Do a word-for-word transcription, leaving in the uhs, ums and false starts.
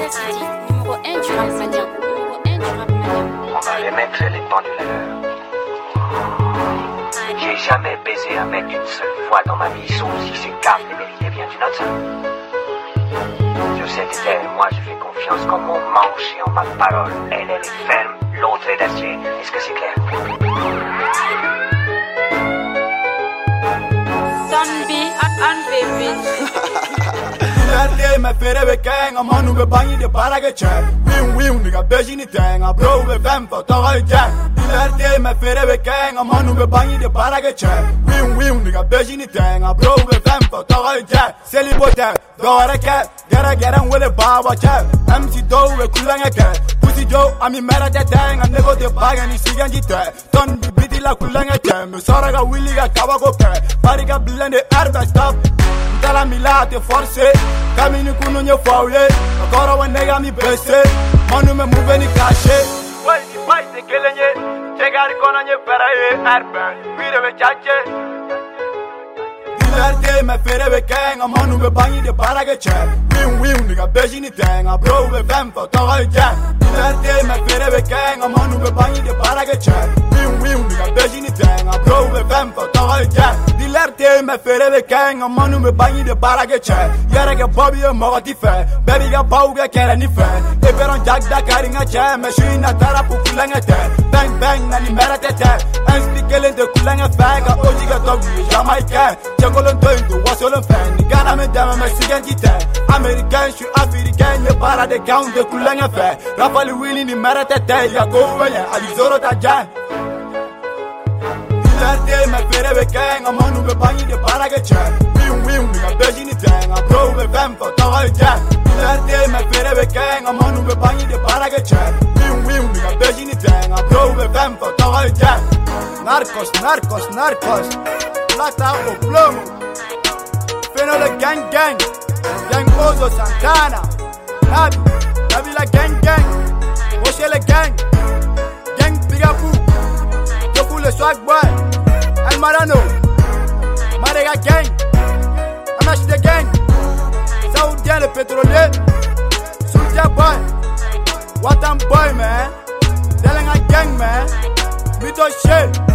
City, numéro un du rap malien. Numéro un du rap malien. On va les mettre les pendules à l'heure. J'ai jamais baisé un mec une seule fois dans ma vie, sauf si c'est grave et mérité bien d'une autre. Sur cette terre, moi je fais confiance qu'en mon manche et en ma parole. Elle, elle est ferme, l'autre est d'acier. Est-ce que c'est clair? Zombie and baby. Day me fere be kang a manu be bangi de para ke che win win nigga beji ni tang a bro be fam for to ga ja Day me fere be kang a manu be bangi de para ke che win win nigga beji ni tang a bro be fam for to ga ja celibote do ra ke gara gara wele baba cha mc do we kulanga ke pussy do ami mera de tang a nego de baga ni siganji te ton bi biti la kulanga ke me sara ga willi ga kabago ke bari ga blende arba stop Dalla milate forse Camini kuno nye fauye Agora wa nega mi bese Manu me move ni kashe Wai di pai se kelenye Chegari kona nye feraye Erben Vire ve chache Dilerde me fere ve kenga Manu me bangi de para ke che Win win nigga beji ni tenga Bro ve vempo toga e jen Dilerde me fere ve kenga Manu me bangi de para ke che Win win nigga beji ni tenga Bro ve vempo toga e jen Dilerde me fere ve kenga Manu me bangi de para ke che Yere ke bobi e moga ti fe Baby ga bau ga kere ni fe E peron jag da kari nga che Me shui na tara pu kulanga te Bang bang na ni mera te te Ensti kelen de kulanga fe Ga oji ga togi Jamaica Chekolon toindo wasolon fe Ni gana me dama me sigan jite American shu African Ye para de count de kulanga fe Rafali wili ni mera te te Ya go wenya Alizoro ta jan Dilerde me fere be kenga Manu be bangi de para ke che Win win nigga beji ni tenga Bro be vempo toga e jan Dilerde me fere be kenga Manu be bangi de para ke che Win win nigga beji ni tenga Bro be vempo toga e jan Narcos, narcos, narcos Plata o plomo Fenole gang gang Gang Ozo Santana Nabi, Nabi la gang gang Moshe le gang Gang Pigapoo Yoku le swag boy El Marano Marega gang Amash de gang Saoudien le pétrolier Soulja boy Watan boy man Delenga gang man Mito shit